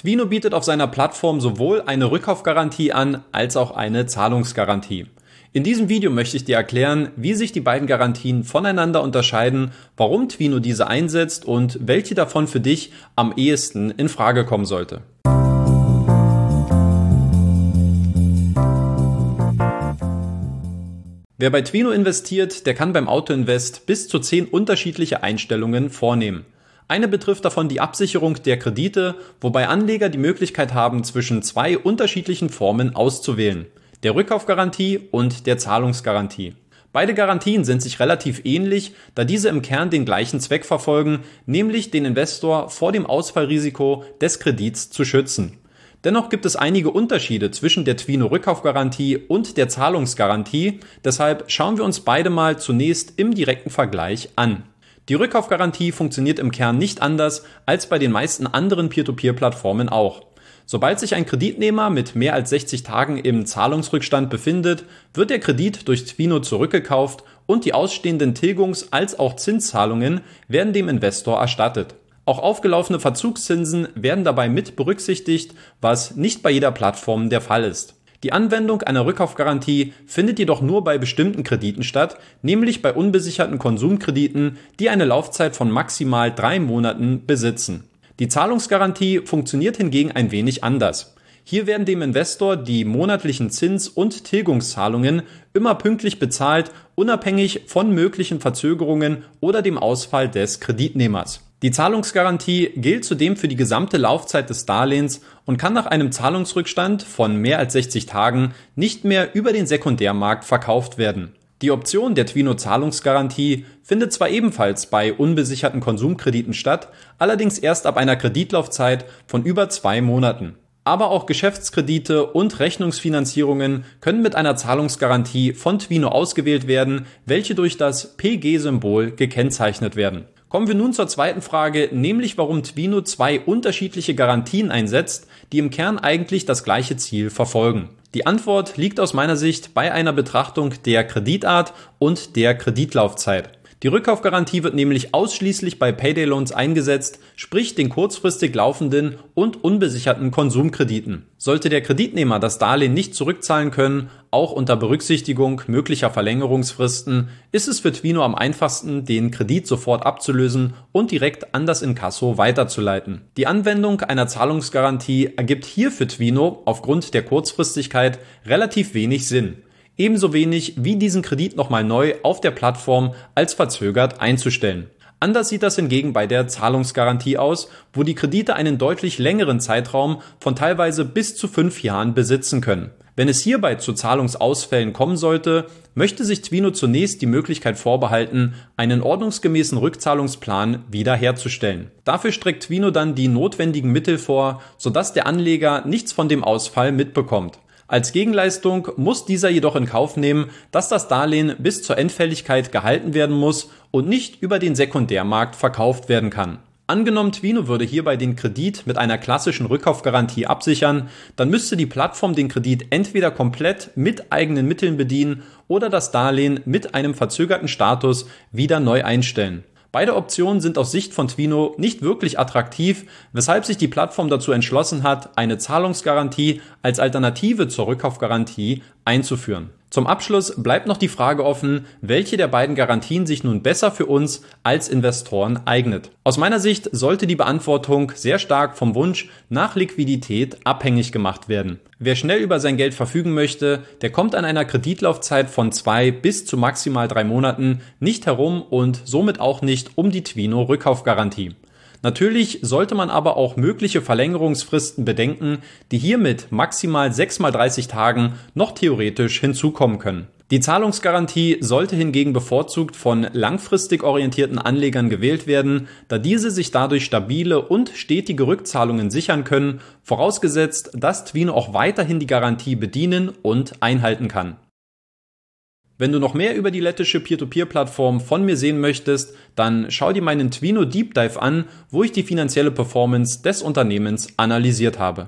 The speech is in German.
Twino bietet auf seiner Plattform sowohl eine Rückkaufgarantie an, als auch eine Zahlungsgarantie. In diesem Video möchte ich dir erklären, wie sich die beiden Garantien voneinander unterscheiden, warum Twino diese einsetzt und welche davon für dich am ehesten in Frage kommen sollte. Wer bei Twino investiert, der kann beim Autoinvest bis zu 10 unterschiedliche Einstellungen vornehmen. Eine betrifft davon die Absicherung der Kredite, wobei Anleger die Möglichkeit haben, zwischen 2 unterschiedlichen Formen auszuwählen: der Rückkaufgarantie und der Zahlungsgarantie. Beide Garantien sind sich relativ ähnlich, da diese im Kern den gleichen Zweck verfolgen, nämlich den Investor vor dem Ausfallrisiko des Kredits zu schützen. Dennoch gibt es einige Unterschiede zwischen der Twino Rückkaufgarantie und der Zahlungsgarantie, deshalb schauen wir uns beide mal zunächst im direkten Vergleich an. Die Rückkaufgarantie funktioniert im Kern nicht anders als bei den meisten anderen Peer-to-Peer-Plattformen auch. Sobald sich ein Kreditnehmer mit mehr als 60 Tagen im Zahlungsrückstand befindet, wird der Kredit durch Twino zurückgekauft und die ausstehenden Tilgungs- als auch Zinszahlungen werden dem Investor erstattet. Auch aufgelaufene Verzugszinsen werden dabei mit berücksichtigt, was nicht bei jeder Plattform der Fall ist. Die Anwendung einer Rückkaufgarantie findet jedoch nur bei bestimmten Krediten statt, nämlich bei unbesicherten Konsumkrediten, die eine Laufzeit von maximal 3 Monaten besitzen. Die Zahlungsgarantie funktioniert hingegen ein wenig anders. Hier werden dem Investor die monatlichen Zins- und Tilgungszahlungen immer pünktlich bezahlt, unabhängig von möglichen Verzögerungen oder dem Ausfall des Kreditnehmers. Die Zahlungsgarantie gilt zudem für die gesamte Laufzeit des Darlehens und kann nach einem Zahlungsrückstand von mehr als 60 Tagen nicht mehr über den Sekundärmarkt verkauft werden. Die Option der Twino Zahlungsgarantie findet zwar ebenfalls bei unbesicherten Konsumkrediten statt, allerdings erst ab einer Kreditlaufzeit von über 2 Monaten. Aber auch Geschäftskredite und Rechnungsfinanzierungen können mit einer Zahlungsgarantie von Twino ausgewählt werden, welche durch das PG-Symbol gekennzeichnet werden. Kommen wir nun zur zweiten Frage, nämlich warum Twino 2 unterschiedliche Garantien einsetzt, die im Kern eigentlich das gleiche Ziel verfolgen. Die Antwort liegt aus meiner Sicht bei einer Betrachtung der Kreditart und der Kreditlaufzeit. Die Rückkaufgarantie wird nämlich ausschließlich bei Payday Loans eingesetzt, sprich den kurzfristig laufenden und unbesicherten Konsumkrediten. Sollte der Kreditnehmer das Darlehen nicht zurückzahlen können, auch unter Berücksichtigung möglicher Verlängerungsfristen, ist es für Twino am einfachsten, den Kredit sofort abzulösen und direkt an das Inkasso weiterzuleiten. Die Anwendung einer Zahlungsgarantie ergibt hier für Twino aufgrund der Kurzfristigkeit relativ wenig Sinn. Ebenso wenig wie diesen Kredit nochmal neu auf der Plattform als verzögert einzustellen. Anders sieht das hingegen bei der Zahlungsgarantie aus, wo die Kredite einen deutlich längeren Zeitraum von teilweise bis zu 5 Jahren besitzen können. Wenn es hierbei zu Zahlungsausfällen kommen sollte, möchte sich Twino zunächst die Möglichkeit vorbehalten, einen ordnungsgemäßen Rückzahlungsplan wiederherzustellen. Dafür streckt Twino dann die notwendigen Mittel vor, sodass der Anleger nichts von dem Ausfall mitbekommt. Als Gegenleistung muss dieser jedoch in Kauf nehmen, dass das Darlehen bis zur Endfälligkeit gehalten werden muss und nicht über den Sekundärmarkt verkauft werden kann. Angenommen, Twino würde hierbei den Kredit mit einer klassischen Rückkaufgarantie absichern, dann müsste die Plattform den Kredit entweder komplett mit eigenen Mitteln bedienen oder das Darlehen mit einem verzögerten Status wieder neu einstellen. Beide Optionen sind aus Sicht von Twino nicht wirklich attraktiv, weshalb sich die Plattform dazu entschlossen hat, eine Zahlungsgarantie als Alternative zur Rückkaufgarantie einzuführen. Zum Abschluss bleibt noch die Frage offen, welche der beiden Garantien sich nun besser für uns als Investoren eignet. Aus meiner Sicht sollte die Beantwortung sehr stark vom Wunsch nach Liquidität abhängig gemacht werden. Wer schnell über sein Geld verfügen möchte, der kommt an einer Kreditlaufzeit von 2 bis zu maximal 3 Monaten nicht herum und somit auch nicht um die Twino Rückkaufgarantie. Natürlich sollte man aber auch mögliche Verlängerungsfristen bedenken, die hier mit maximal 6 mal 30 Tagen noch theoretisch hinzukommen können. Die Zahlungsgarantie sollte hingegen bevorzugt von langfristig orientierten Anlegern gewählt werden, da diese sich dadurch stabile und stetige Rückzahlungen sichern können, vorausgesetzt, dass Twino auch weiterhin die Garantie bedienen und einhalten kann. Wenn du noch mehr über die lettische Peer-to-Peer-Plattform von mir sehen möchtest, dann schau dir meinen Twino Deep Dive an, wo ich die finanzielle Performance des Unternehmens analysiert habe.